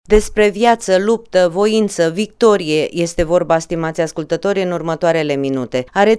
Despre viață, luptă, voință, victorie este vorba, stimați ascultători, în următoarele minute. Are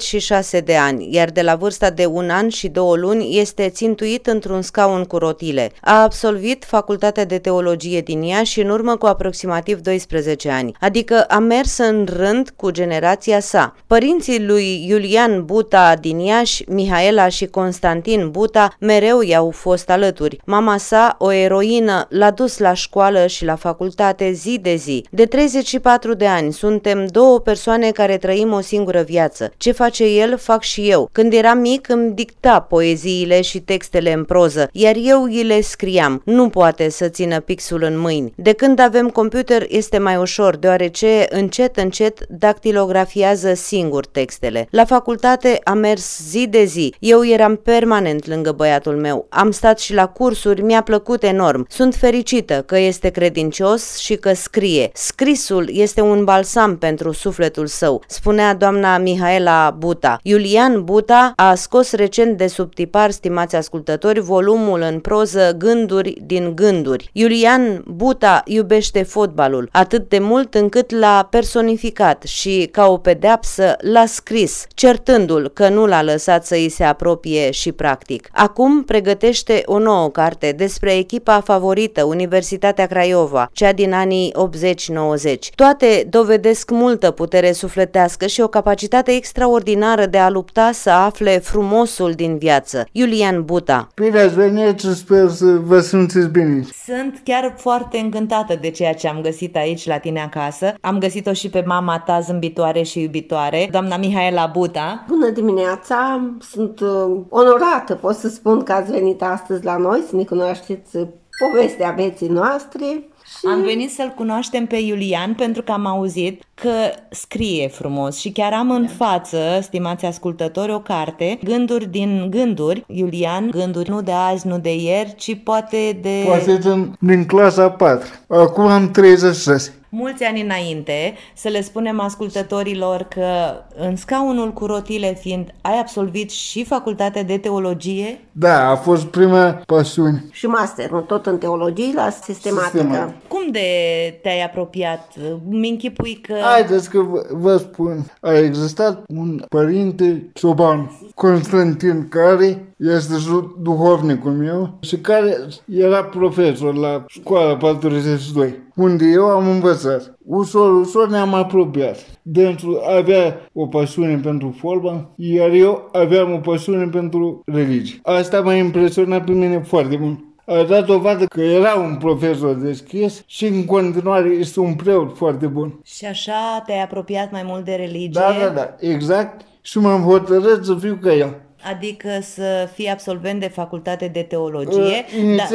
36 de ani, iar de la vârsta de 1 an și 2 luni este țintuit într-un scaun cu rotile. A absolvit Facultatea de Teologie din Iași în urmă cu aproximativ 12 ani, adică a mers în rând cu generația sa. Părinții lui Iulian Buta din Iași, Mihaela și Constantin Buta, mereu i-au fost alături. Mama sa, o eroină, l-a dus la școală și la facultate zi de zi. De 34 de ani suntem două persoane care trăim o singură viață. Ce face el, fac și eu. Când eram mic îmi dicta poeziile și textele în proză, iar eu îi le scriam. Nu poate să țină pixul în mâini. De când avem computer este mai ușor, deoarece încet dactilografiază singur textele. La facultate am mers zi de zi. Eu eram permanent lângă băiatul meu. Am stat și la cursuri, mi-a plăcut enorm. Sunt fericită că este credincios și că scrie. Scrisul este un balsam pentru sufletul său, spunea doamna Mihaela Buta. Iulian Buta a scos recent de sub tipar, stimați ascultători, volumul în proză Gânduri din gânduri. Iulian Buta iubește fotbalul atât de mult încât l-a personificat și, ca o pedeapsă, l-a scris, certându-l că nu l-a lăsat să îi se apropie și practic. Acum pregătește o nouă carte despre echipa favorită, Universitatea Craiova, cea din anii 80-90. Toate dovedesc multă putere sufletească și o capacitate extraordinară de a lupta să afle frumosul din viață. Iulian Buta. Bine ați venit și sper să vă simțiți bine. Sunt chiar foarte încântată de ceea ce am găsit aici la tine acasă. Am găsit-o și pe mama ta zâmbitoare și iubitoare, doamna Mihaela Buta. Bună dimineața! Sunt onorată, pot să spun, că ați venit astăzi la noi, să ne cunoașteți povestea vieții noastre. Și... Am venit să-l cunoaștem pe Iulian pentru că am auzit că scrie frumos și chiar am în față, stimați ascultători, o carte, Gânduri din gânduri. Iulian, gânduri nu de azi, nu de ieri, ci poate de... Poate din clasa 4. Acum am 36. Mulți ani înainte, să le spunem ascultătorilor că în scaunul cu rotile fiind, ai absolvit și facultatea de teologie? Da, a fost prima pasiune. Și masterul, tot în teologie, la sistematică. Cum de te-ai apropiat? Mi-închipui că... Haideți că vă spun, a existat un părinte cioban, Constantin, care este duhovnicul meu și care era profesor la școala 42, unde eu am învățat. Ușor ne-am apropiat. Dânsul avea o pasiune pentru fotbal, iar eu aveam o pasiune pentru religie. Asta m-a impresionat pe mine foarte mult. A dat dovadă că era un profesor deschis și în continuare este un preot foarte bun. Și așa te-ai apropiat mai mult de religie? Da, exact. Și m-am hotărât să fiu ca el. Adică să fii absolvent de facultate de teologie.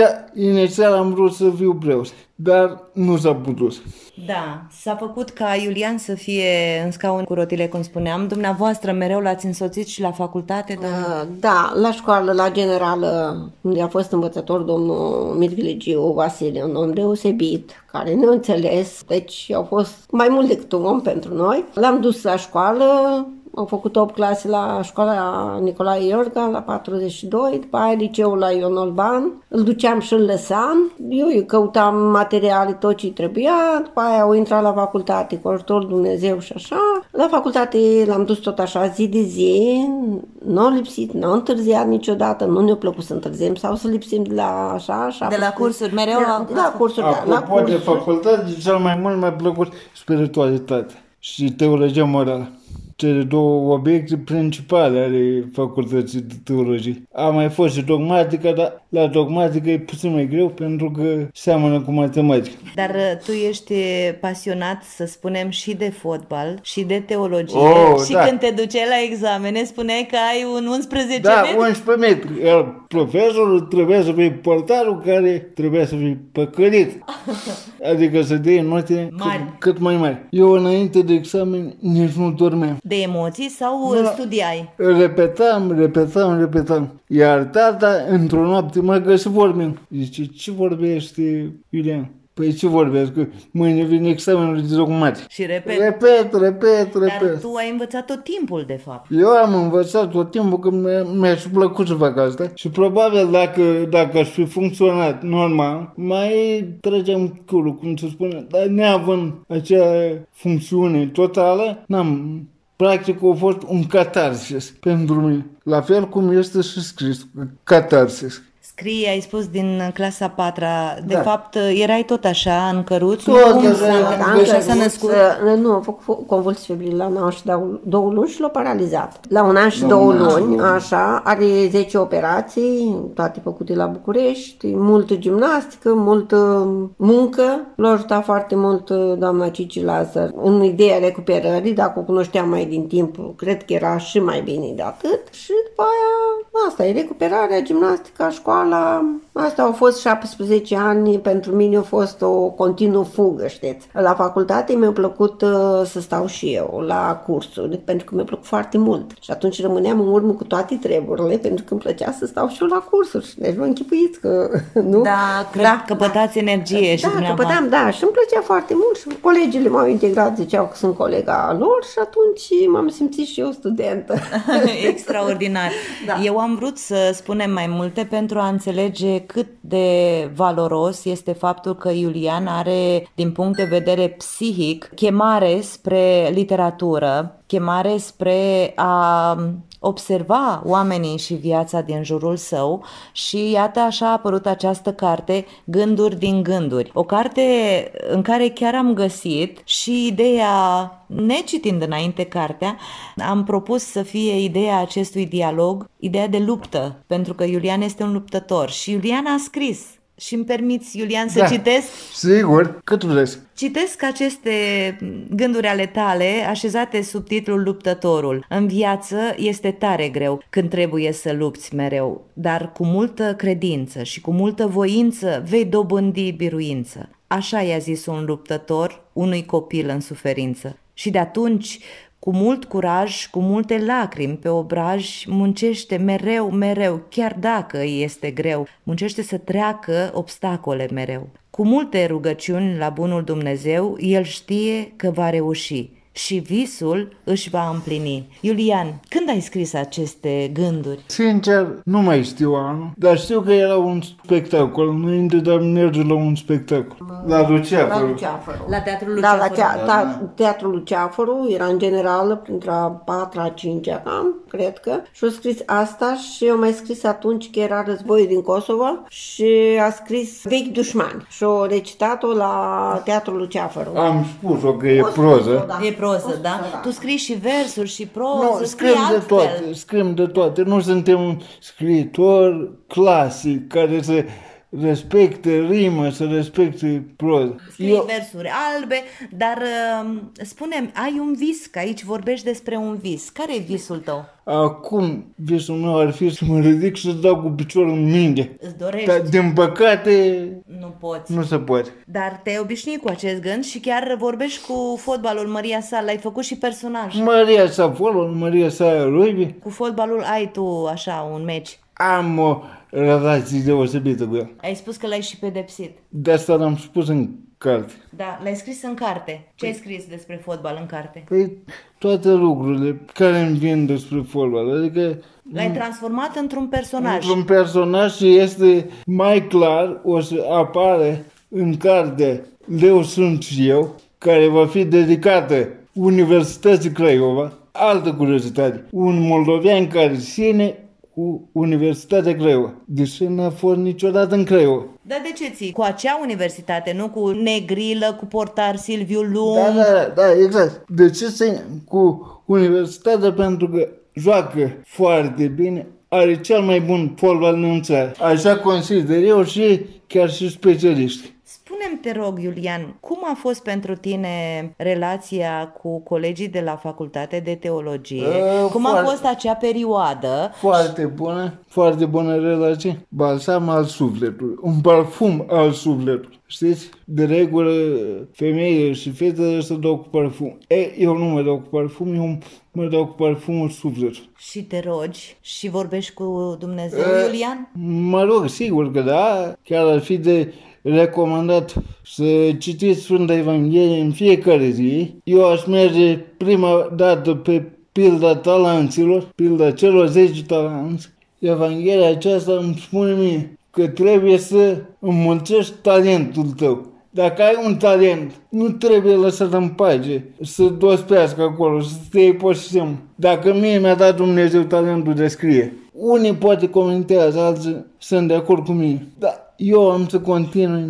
Inițial am vrut să fiu preot, dar nu s-a putut. Da, s-a făcut ca Iulian să fie în scaun cu rotile, cum spuneam. Dumneavoastră mereu l-ați însoțit și la facultate? Da, la școală, la generală, unde a fost învățător domnul Mirvilegiu Vasile, un om deosebit, care ne-a înțeles, deci au fost mai mult decât un om pentru noi. L-am dus la școală. Am făcut 8 clase la școala Nicolae Iorga, la 42, după aia liceul la Ion Olban, îl duceam și îl lăsam, eu căutam materiale, tot ce trebuia, după aia au intrat la facultate, cu ajutorul Dumnezeu și așa. La facultate l-am dus tot așa zi de zi, nu a lipsit, nu a întârziat niciodată, nu ne-a plăcut să întârziem sau să lipsim de la așa. De la cursuri, mereu la cursuri, da. La cursuri. De facultate, cel mai mult mi-a plăcut spiritualitate și teologia morală. Cele două obiecte principale ale facultății de teologie. A mai fost și dogmatica, dar la dogmatică e puțin mai greu pentru că seamănă cu matematică. Dar tu ești pasionat, să spunem, și de fotbal și de teologie. Și da. Când te duceai la examene spuneai că ai un 11 metri? Da, 11 metri. Iar profesorul trebuia să fie portarul care trebuia să fie păcălit. Adică să dea note cât mai mari. Eu înainte de examen nici nu dormeam. De emoții sau studiai? Repetam. Iar tata, într-o noapte, mă găsi vorbind. Zice, ce vorbește Iulian? Păi ce vorbesc? Că mâine vine examenul de dogmatic. Și repet. Repet. Dar tu ai învățat tot timpul, de fapt. Eu am învățat tot timpul că mi-a și plăcut să fac asta și probabil dacă aș fi funcționat normal, mai trăgeam curul, cum se spune, dar neavând acea funcțiune totală, practic a fost un catarsis pentru mine. La fel cum este și scris, catarsis. Scrie, ai spus, din clasa 4-a. De Da. fapt, erai tot așa, în căruț? Tot Așa s-a născut? Nu, a făcut convulsii febrile la un an și 2 luni și l-a paralizat. La un an și 2 luni, așa, are 10 operații, toate făcute la București, multă gimnastică, multă muncă. L-a ajutat foarte mult doamna Cici Lazar în ideea recuperării, dacă o cunoșteam mai din timp, cred că era și mai bine de atât. Și după aia, asta e recuperarea, gimnastica, școala. Asta au fost 17 ani, pentru mine a fost o continuă fugă, știți. La facultate mi-a plăcut să stau și eu la cursuri, pentru că mi-a plăcut foarte mult. Și atunci rămâneam în urmă cu toate treburile, pentru că îmi plăcea să stau și eu la cursuri. Deci vă închipuiți că, nu? Da, cred că căpătați energie și dumneavoastră. Căpătam, da, și îmi plăcea foarte mult și colegii m-au integrat, ziceau că sunt colega lor și atunci m-am simțit și eu studentă. Extraordinar. Da. Eu am vrut să spunem mai multe pentru a înțelege cât de valoros este faptul că Iulian are, din punct de vedere psihic, chemare spre literatură, chemare spre a observa oamenii și viața din jurul său și iată așa a apărut această carte, Gânduri din gânduri. O carte în care chiar am găsit și ideea, necitind înainte cartea, am propus să fie ideea acestui dialog, ideea de luptă, pentru că Iulian este un luptător și Iulian a scris. Și îmi permiți, Iulian, să citesc? Sigur, cât vreți. Citesc aceste gânduri ale tale așezate sub titlul Luptătorul. În viață este tare greu când trebuie să lupți mereu, dar cu multă credință și cu multă voință vei dobândi biruință. Așa i-a zis un luptător unui copil în suferință. Și de atunci, cu mult curaj, cu multe lacrimi pe obraj, muncește mereu, mereu, chiar dacă îi este greu, muncește să treacă obstacole mereu. Cu multe rugăciuni la bunul Dumnezeu, el știe că va reuși și visul își va împlini. Iulian, când ai scris aceste gânduri? Sincer, nu mai știu anul, dar știu că era un spectacol, înainte de a merge la un spectacol. La Luceafăru. La Teatrul Da, Luceafăru. la Teatrul Luceafăru, era în generală, printre a 4-a, a 5-a, cam, cred că. Și a scris asta și eu mai scris atunci că era războiul din Kosovo și a scris Vechi dușmani și a recitat-o la Teatrul Luceafăru. Am spus-o că e proză. E proză, da? Tu scrii și versuri și proză, Nu, scrii altfel. scriem de toate. Nu suntem un scriitor clasic care să respecte rimă, să respecte proză. Scrii versuri albe, dar spune-mi, ai un vis, că aici vorbești despre un vis. Care e visul tău? Acum visul meu ar fi să mă ridic și să dau cu piciorul în minge. Îți dorești? Dar din păcate Nu poți. nu se poate. Dar te-ai obișnuit cu acest gând și chiar vorbești cu fotbalul Maria Sa, l-ai făcut și personaj. Maria sa folo, Maria sa rugby, Cu fotbalul ai tu așa un meci. am o relație deosebită cu el. Ai spus că l-ai și pedepsit. De asta l-am spus în carte. Da, l-ai scris în carte. Ce ai scris despre fotbal în carte? Păi toate lucrurile care îmi vin despre fotbal, adică L-ai transformat într-un personaj. într-un personaj și este mai clar, o să apare în carte Leu sunt și eu, care va fi dedicată Universității Craiova. Altă curiozitate, un moldovean care ține cu Universitatea Craiova, deși n-a fost niciodată în Craiova. Dar de ce ții? Cu acea universitate, nu cu Negrilă, cu portar Silviu Lung? Da, exact. De ce ține cu Universitatea? Pentru că joacă foarte bine, are cel mai bun fotbal în țară. Așa consider eu și chiar și specialiști. Spune-mi, te rog, Iulian, cum a fost pentru tine relația cu colegii de la Facultate de Teologie? Cum a fost acea perioadă? Foarte bună relație. Balsam al sufletului, un parfum al sufletului. Știți? De regulă, femeile și fetele se dau cu parfum. Eu nu mă dau cu parfum, eu mă dau cu parfumul sufletului. Și te rogi și vorbești cu Dumnezeu, Iulian? Mă rog, sigur că da, chiar ar fi de recomandat să citiți Sfânta Evanghelie în fiecare zi. Eu aș merge prima dată pe pilda talanților, pilda celor 10 talanți. Evanghelia aceasta îmi spune mie că trebuie să înmulțești talentul tău. Dacă ai un talent, nu trebuie lăsat în pace, să dospească acolo, să te iei pot și simplu. Dacă mie mi-a dat Dumnezeu talentul de scrie, unii poate comentează, alții sunt de acord cu mine. Dar eu am să continui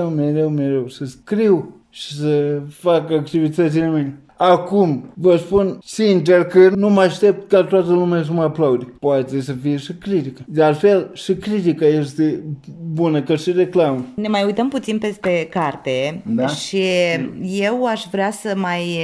mereu să scriu și să fac activitățile mele. Acum, vă spun sincer că nu mă aștept ca toată lumea să mă aplaude. Poate să fie și critică. De altfel, și critica este bună, ca și reclamă. Ne mai uităm puțin peste carte, da? Și eu aș vrea să mai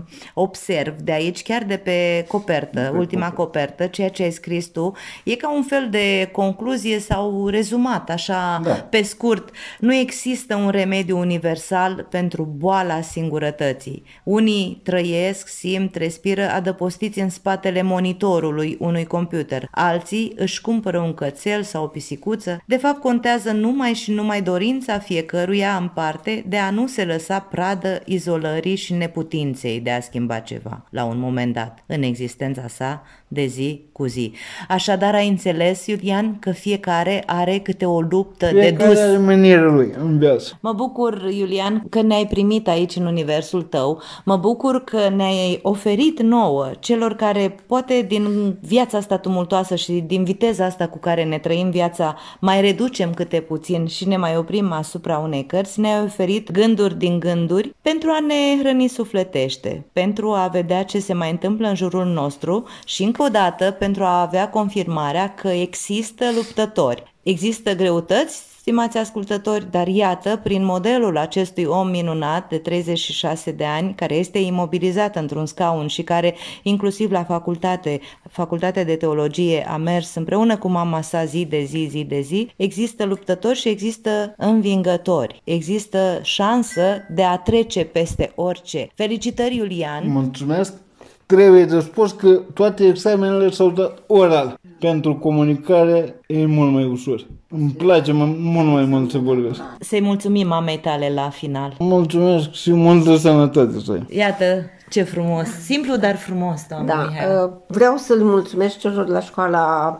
observ de aici, chiar de pe copertă, ultima copertă, ceea ce ai scris tu, e ca un fel de concluzie sau rezumat, așa pe scurt. Nu există un remediu universal pentru boala singurătății. Unii trăiesc, simt, respiră adăpostiți în spatele monitorului unui computer. Alții își cumpără un cățel sau o pisicuță. De fapt, contează numai și numai dorința fiecăruia în parte de a nu se lăsa pradă izolării și neputinței de a schimba ceva la un moment dat în existența sa de zi cu zi. Așadar, ai înțeles, Iulian, că fiecare are câte o luptă de dus. Fiecare are menirea lui în viață. Mă bucur, Iulian, că ne-ai primit aici în universul tău. Mă bucur că ne-ai oferit nouă, celor care poate din viața asta tumultoasă și din viteza asta cu care ne trăim viața, mai reducem câte puțin și ne mai oprim asupra unei cărți, ne-ai oferit gânduri din gânduri pentru a ne hrăni sufletește, pentru a vedea ce se mai întâmplă în jurul nostru și încă o dată pentru a avea confirmarea că există luptători. Există greutăți, stimați ascultători, dar iată, prin modelul acestui om minunat de 36 de ani, care este imobilizat într-un scaun și care, inclusiv la facultatea de teologie, a mers împreună cu mama sa zi de zi, există luptători și există învingători. Există șansă de a trece peste orice. Felicitări, Iulian! Mulțumesc! Trebuie de spus că toate examenele s-au dat oral. Pentru comunicare e mult mai ușor. Îmi place mult mai mult să vorbesc. Să-i mulțumim mamei tale la final. Mulțumesc și multă sănătate să ai. Iată ce frumos, simplu dar frumos, doamne Mihaela. Vreau să-l mulțumesc celor de la școala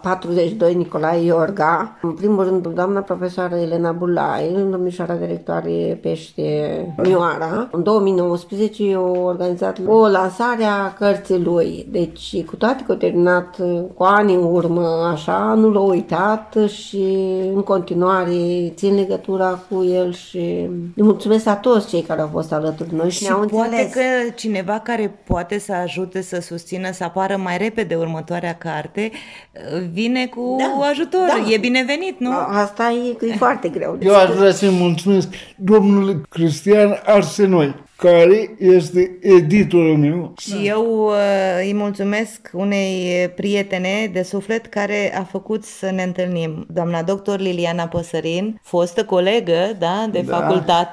42 Nicolae Iorga. În primul rând, doamna profesoară Elena Bulai, domnișoara directoare Pește Mioara. În 2019 eu organizat o lansare a cărții lui. Deci, cu toate că a terminat cu ani în urmă, așa, nu l-a uitat și în continuare țin legătura cu el și îi mulțumesc a toți cei care au fost alături de noi și ne-au poate înțeles. că cineva care poate să ajute să susțină să apară mai repede următoarea carte vine cu ajutor. E binevenit, nu? Asta e foarte greu. Eu aș vrea să-i mulțumesc domnului Cristian Arsenoi, care este editorul meu. Și eu îi mulțumesc unei prietene de suflet care a făcut să ne întâlnim. Doamna doctor Liliana Păsărin, fostă colegă de facultate,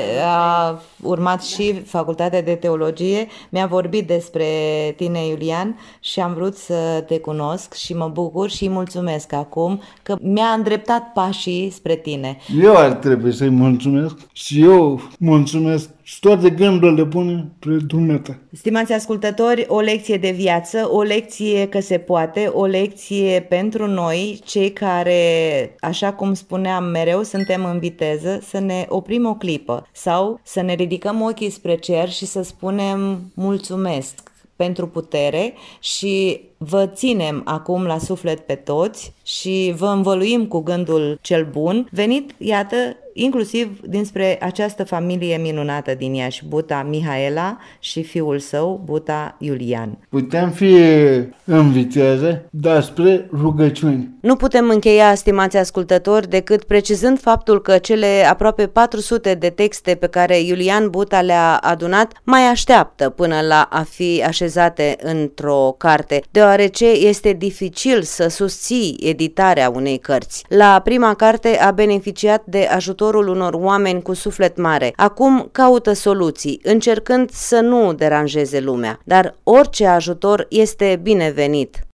a urmat și facultatea de teologie, mi-a vorbit despre tine, Iulian, și am vrut să te cunosc și mă bucur și îi mulțumesc acum că mi-a îndreptat pașii spre tine. Eu ar trebui să-i mulțumesc și eu mulțumesc și toate gândurile le pune pre dumneata. Stimați ascultători, o lecție de viață, o lecție că se poate, o lecție pentru noi, cei care, așa cum spuneam mereu, suntem în viteză, să ne oprim o clipă sau să ne ridicăm ochii spre cer și să spunem mulțumesc pentru putere și vă ținem acum la suflet pe toți și vă învăluim cu gândul cel bun, venit, iată, inclusiv dinspre această familie minunată din Iași, Buta Mihaela și fiul său, Buta Iulian. Putem fi în viteză, dar spre rugăciuni. Nu putem încheia, stimați ascultători, decât precizând faptul că cele aproape 400 de texte pe care Iulian Buta le-a adunat mai așteaptă până la a fi așezate într-o carte, deoarece este dificil să susții editarea unei cărți. La prima carte a beneficiat de ajutorul unor oameni cu suflet mare. Acum caută soluții, încercând să nu deranjeze lumea, dar orice ajutor este binevenit.